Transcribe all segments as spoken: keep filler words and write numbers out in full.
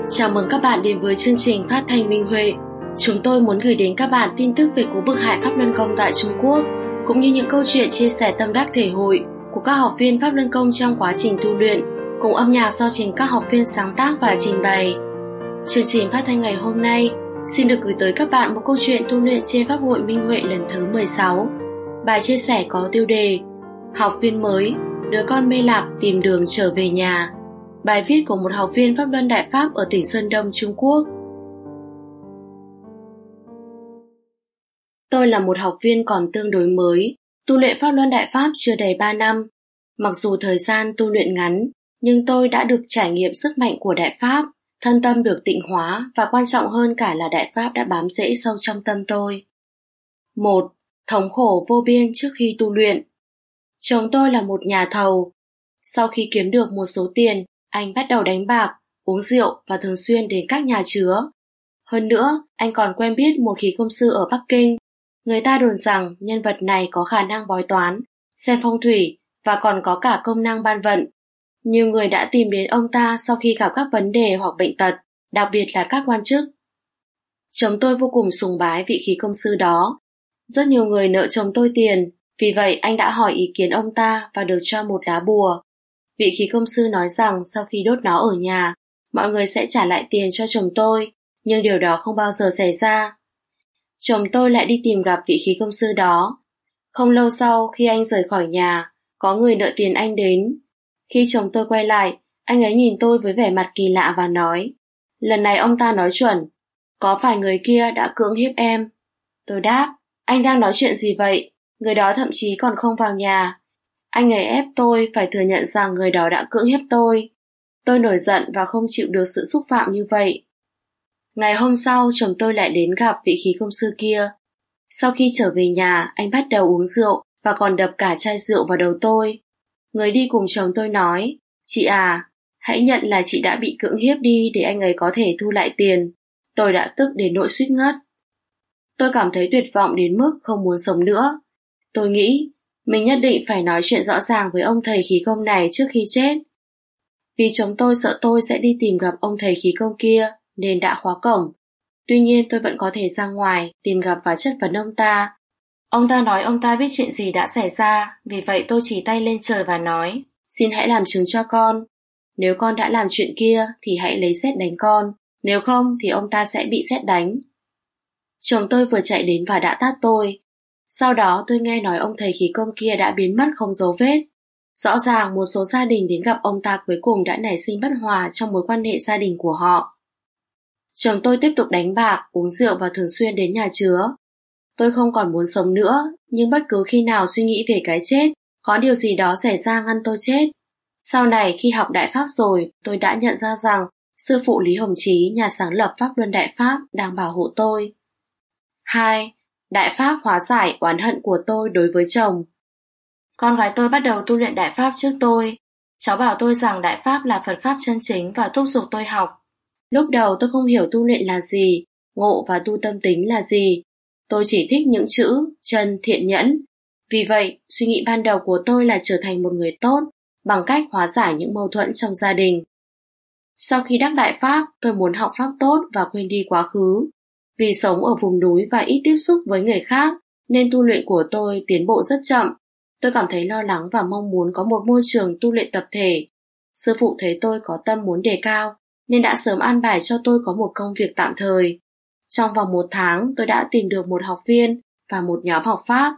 Chào mừng các bạn đến với chương trình phát thanh Minh Huệ. Chúng tôi muốn gửi đến các bạn tin tức về cú bức hại Pháp Luân Công tại Trung Quốc, cũng như những câu chuyện chia sẻ tâm đắc thể hội của các học viên Pháp Luân Công trong quá trình tu luyện, cùng âm nhạc do chính các học viên sáng tác và trình bày. Chương trình phát thanh ngày hôm nay xin được gửi tới các bạn một câu chuyện tu luyện trên Pháp hội Minh Huệ lần thứ mười sáu. Bài chia sẻ có tiêu đề Học viên mới, đứa con mê lạc tìm đường trở về nhà. Bài viết của một học viên Pháp Luân Đại Pháp ở tỉnh Sơn Đông, Trung Quốc. Tôi là một học viên còn tương đối mới, tu luyện Pháp Luân Đại Pháp chưa đầy ba năm. Mặc dù thời gian tu luyện ngắn, nhưng tôi đã được trải nghiệm sức mạnh của Đại Pháp, thân tâm được tịnh hóa và quan trọng hơn cả là Đại Pháp đã bám rễ sâu trong tâm tôi. một. Thống khổ vô biên trước khi tu luyện. Chồng tôi là một nhà thầu. Sau khi kiếm được một số tiền, anh bắt đầu đánh bạc, uống rượu và thường xuyên đến các nhà chứa. Hơn nữa, anh còn quen biết một khí công sư ở Bắc Kinh. Người ta đồn rằng nhân vật này có khả năng bói toán, xem phong thủy và còn có cả công năng ban vận. Nhiều người đã tìm đến ông ta sau khi gặp các vấn đề hoặc bệnh tật, đặc biệt là các quan chức. Chồng tôi vô cùng sùng bái vị khí công sư đó. Rất nhiều người nợ chồng tôi tiền, vì vậy anh đã hỏi ý kiến ông ta và được cho một lá bùa. Vị khí công sư nói rằng sau khi đốt nó ở nhà, mọi người sẽ trả lại tiền cho chồng tôi, nhưng điều đó không bao giờ xảy ra. Chồng tôi lại đi tìm gặp vị khí công sư đó. Không lâu sau, khi anh rời khỏi nhà, có người nợ tiền anh đến. Khi chồng tôi quay lại, anh ấy nhìn tôi với vẻ mặt kỳ lạ và nói, lần này ông ta nói chuẩn, có phải người kia đã cưỡng hiếp em? Tôi đáp, anh đang nói chuyện gì vậy? Người đó thậm chí còn không vào nhà. Anh ấy ép tôi phải thừa nhận rằng người đó đã cưỡng hiếp tôi. Tôi nổi giận và không chịu được sự xúc phạm như vậy. Ngày hôm sau, chồng tôi lại đến gặp vị khí công sư kia. Sau khi trở về nhà, anh bắt đầu uống rượu và còn đập cả chai rượu vào đầu tôi. Người đi cùng chồng tôi nói, chị à, hãy nhận là chị đã bị cưỡng hiếp đi để anh ấy có thể thu lại tiền. Tôi đã tức đến nỗi suýt ngất. Tôi cảm thấy tuyệt vọng đến mức không muốn sống nữa. Tôi nghĩ, mình nhất định phải nói chuyện rõ ràng với ông thầy khí công này trước khi chết. Vì chồng tôi sợ tôi sẽ đi tìm gặp ông thầy khí công kia, nên đã khóa cổng. Tuy nhiên tôi vẫn có thể ra ngoài, tìm gặp và chất vấn ông ta. Ông ta nói ông ta biết chuyện gì đã xảy ra, vì vậy tôi chỉ tay lên trời và nói, xin hãy làm chứng cho con. Nếu con đã làm chuyện kia thì hãy lấy sét đánh con, nếu không thì ông ta sẽ bị sét đánh. Chồng tôi vừa chạy đến và đã tát tôi. Sau đó tôi nghe nói ông thầy khí công kia đã biến mất không dấu vết. Rõ ràng một số gia đình đến gặp ông ta cuối cùng đã nảy sinh bất hòa trong mối quan hệ gia đình của họ. Chồng tôi tiếp tục đánh bạc, uống rượu và thường xuyên đến nhà chứa. Tôi không còn muốn sống nữa, nhưng bất cứ khi nào suy nghĩ về cái chết, có điều gì đó xảy ra ngăn tôi chết. Sau này khi học Đại Pháp rồi, tôi đã nhận ra rằng sư phụ Lý Hồng Chí, nhà sáng lập Pháp Luân Đại Pháp, đang bảo hộ tôi. hai. Đại Pháp hóa giải oán hận của tôi đối với chồng. Con gái tôi bắt đầu tu luyện Đại Pháp trước tôi. Cháu bảo tôi rằng Đại Pháp là Phật Pháp chân chính và thúc giục tôi học. Lúc đầu tôi không hiểu tu luyện là gì, ngộ và tu tâm tính là gì. Tôi chỉ thích những chữ chân, thiện, nhẫn. Vì vậy, suy nghĩ ban đầu của tôi là trở thành một người tốt bằng cách hóa giải những mâu thuẫn trong gia đình. Sau khi đắc Đại Pháp, tôi muốn học Pháp tốt và quên đi quá khứ. Vì sống ở vùng núi và ít tiếp xúc với người khác, nên tu luyện của tôi tiến bộ rất chậm. Tôi cảm thấy lo lắng và mong muốn có một môi trường tu luyện tập thể. Sư phụ thấy tôi có tâm muốn đề cao, nên đã sớm an bài cho tôi có một công việc tạm thời. Trong vòng một tháng, tôi đã tìm được một học viên và một nhóm học Pháp.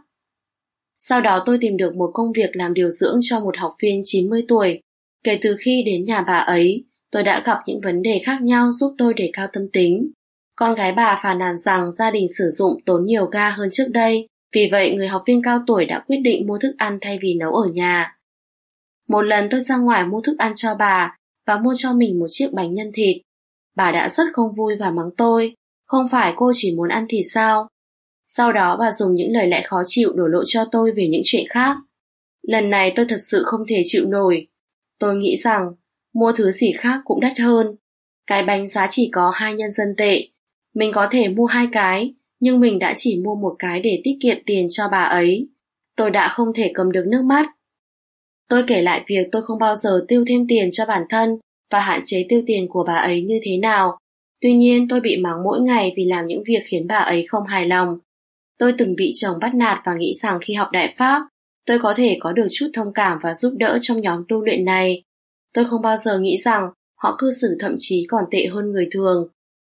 Sau đó tôi tìm được một công việc làm điều dưỡng cho một học viên chín mươi tuổi. Kể từ khi đến nhà bà ấy, tôi đã gặp những vấn đề khác nhau giúp tôi đề cao tâm tính. Con gái bà phàn nàn rằng gia đình sử dụng tốn nhiều ga hơn trước đây, vì vậy người học viên cao tuổi đã quyết định mua thức ăn thay vì nấu ở nhà. Một lần tôi ra ngoài mua thức ăn cho bà và mua cho mình một chiếc bánh nhân thịt. Bà đã rất không vui và mắng tôi, không phải cô chỉ muốn ăn thịt sao? Sau đó bà dùng những lời lẽ khó chịu đổ lỗi cho tôi về những chuyện khác. Lần này tôi thật sự không thể chịu nổi. Tôi nghĩ rằng mua thứ gì khác cũng đắt hơn. Cái bánh giá chỉ có hai nhân dân tệ. Mình có thể mua hai cái, nhưng mình đã chỉ mua một cái để tiết kiệm tiền cho bà ấy. Tôi đã không thể cầm được nước mắt. Tôi kể lại việc tôi không bao giờ tiêu thêm tiền cho bản thân và hạn chế tiêu tiền của bà ấy như thế nào. Tuy nhiên tôi bị mắng mỗi ngày vì làm những việc khiến bà ấy không hài lòng. Tôi từng bị chồng bắt nạt và nghĩ rằng khi học Đại Pháp, tôi có thể có được chút thông cảm và giúp đỡ trong nhóm tu luyện này. Tôi không bao giờ nghĩ rằng họ cư xử thậm chí còn tệ hơn người thường.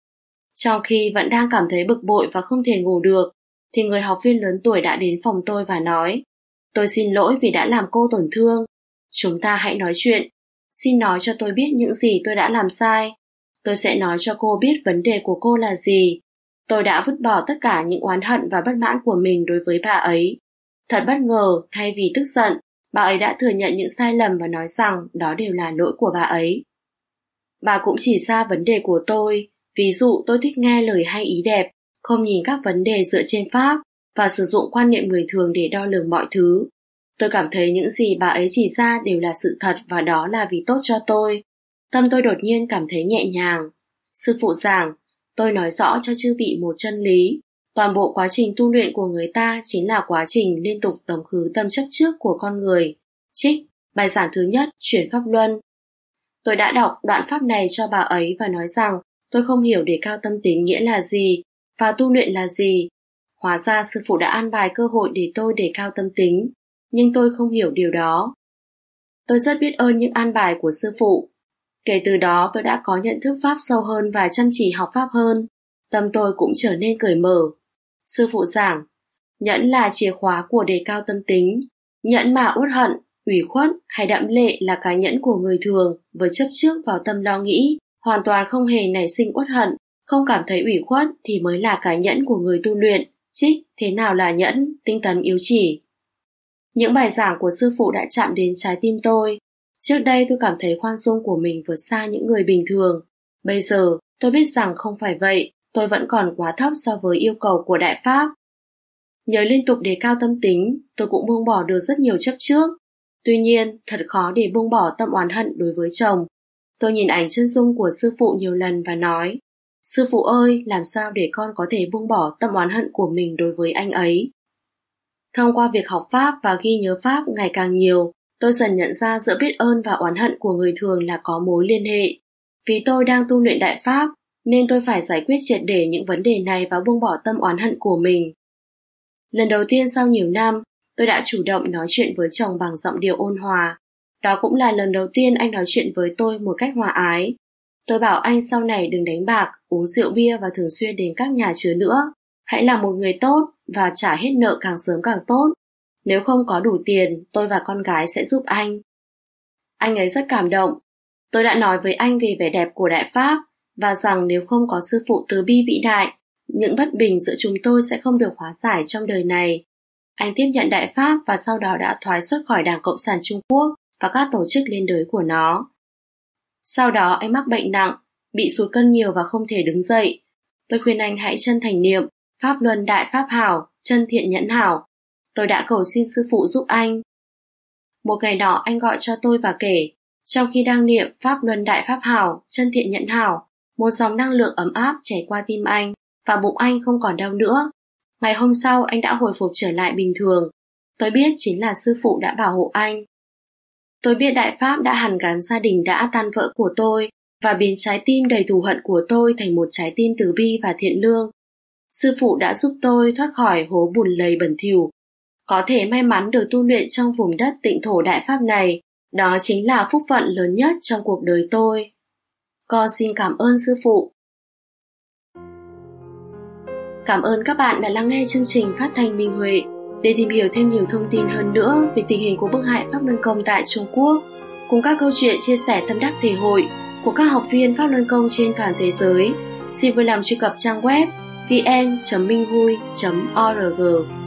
Trong khi vẫn đang cảm thấy bực bội và không thể ngủ được, thì người học viên lớn tuổi đã đến phòng tôi và nói: "Tôi xin lỗi vì đã làm cô tổn thương. Chúng ta hãy nói chuyện. Xin nói cho tôi biết những gì tôi đã làm sai. Tôi sẽ nói cho cô biết vấn đề của cô là gì." Tôi đã vứt bỏ tất cả những oán hận và bất mãn của mình đối với bà ấy. Thật bất ngờ, thay vì tức giận, bà ấy đã thừa nhận những sai lầm và nói rằng đó đều là lỗi của bà ấy. Bà cũng chỉ ra vấn đề của tôi, ví dụ tôi thích nghe lời hay ý đẹp, không nhìn các vấn đề dựa trên pháp và sử dụng quan niệm người thường để đo lường mọi thứ. Tôi cảm thấy những gì bà ấy chỉ ra đều là sự thật và đó là vì tốt cho tôi. Tâm tôi đột nhiên cảm thấy nhẹ nhàng. Sư phụ giảng, tôi nói rõ cho chư vị một chân lý. Toàn bộ quá trình tu luyện của người ta chính là quá trình liên tục tống khứ tâm chấp trước của con người. Trích, bài giảng thứ nhất, chuyển pháp luân. Tôi đã đọc đoạn pháp này cho bà ấy và nói rằng tôi không hiểu đề cao tâm tính nghĩa là gì và tu luyện là gì. Hóa ra sư phụ đã an bài cơ hội để tôi đề cao tâm tính, nhưng tôi không hiểu điều đó. Tôi rất biết ơn những an bài của sư phụ. Kể từ đó tôi đã có nhận thức pháp sâu hơn và chăm chỉ học pháp hơn. Tâm tôi cũng trở nên cởi mở. Sư phụ giảng, nhẫn là chìa khóa của đề cao tâm tính. Nhẫn mà uất hận, ủy khuất hay đẫm lệ là cái nhẫn của người thường với chấp trước vào tâm lo nghĩ, hoàn toàn không hề nảy sinh uất hận, không cảm thấy ủy khuất thì mới là cái nhẫn của người tu luyện. Trích, thế nào là nhẫn, tinh tấn yếu chỉ. Những bài giảng của sư phụ đã chạm đến trái tim tôi. Trước đây tôi cảm thấy khoan dung của mình vượt xa những người bình thường. Bây giờ tôi biết rằng không phải vậy, tôi vẫn còn quá thấp so với yêu cầu của Đại Pháp. Nhờ liên tục đề cao tâm tính, tôi cũng buông bỏ được rất nhiều chấp trước. Tuy nhiên, thật khó để buông bỏ tâm oán hận đối với chồng. Tôi nhìn ảnh chân dung của sư phụ nhiều lần và nói: "Sư phụ ơi, làm sao để con có thể buông bỏ tâm oán hận của mình đối với anh ấy?" Thông qua việc học Pháp và ghi nhớ Pháp ngày càng nhiều, tôi dần nhận ra giữa biết ơn và oán hận của người thường là có mối liên hệ. Vì tôi đang tu luyện Đại Pháp, nên tôi phải giải quyết triệt để những vấn đề này và buông bỏ tâm oán hận của mình. Lần đầu tiên sau nhiều năm, tôi đã chủ động nói chuyện với chồng bằng giọng điệu ôn hòa. Đó cũng là lần đầu tiên anh nói chuyện với tôi một cách hòa ái. Tôi bảo anh sau này đừng đánh bạc, uống rượu bia và thường xuyên đến các nhà chứa nữa. Hãy là một người tốt và trả hết nợ càng sớm càng tốt. Nếu không có đủ tiền, tôi và con gái sẽ giúp anh. Anh ấy rất cảm động. Tôi đã nói với anh về vẻ đẹp của Đại Pháp và rằng nếu không có sư phụ từ bi vĩ đại, những bất bình giữa chúng tôi sẽ không được hóa giải trong đời này. Anh tiếp nhận Đại Pháp và sau đó đã thoái xuất khỏi Đảng Cộng sản Trung Quốc và các tổ chức liên đới của nó. Sau đó anh mắc bệnh nặng, bị sụt cân nhiều và không thể đứng dậy. Tôi khuyên anh hãy chân thành niệm Pháp Luân Đại Pháp Hảo, chân thiện nhẫn hảo. Tôi đã cầu xin sư phụ giúp anh. Một ngày nọ anh gọi cho tôi và kể, trong khi đang niệm Pháp Luân Đại Pháp Hảo, chân thiện nhẫn hảo, một dòng năng lượng ấm áp chảy qua tim anh và bụng anh không còn đau nữa. Ngày hôm sau anh đã hồi phục trở lại bình thường. Tôi biết chính là sư phụ đã bảo hộ anh. Tôi biết Đại Pháp đã hàn gắn gia đình đã tan vỡ của tôi và biến trái tim đầy thù hận của tôi thành một trái tim từ bi và thiện lương. Sư phụ đã giúp tôi thoát khỏi hố bùn lầy bẩn thỉu. Có thể may mắn được tu luyện trong vùng đất tịnh thổ Đại Pháp này, đó chính là phúc phận lớn nhất trong cuộc đời tôi. Con xin cảm ơn sư phụ. Cảm ơn các bạn đã lắng nghe chương trình phát thanh Minh Huệ. Để tìm hiểu thêm nhiều thông tin hơn nữa về tình hình của bức hại Pháp Luân Công tại Trung Quốc, cùng các câu chuyện chia sẻ tâm đắc thể hội của các học viên Pháp Luân Công trên toàn thế giới, xin vui lòng truy cập trang web vn chấm minh hui chấm org.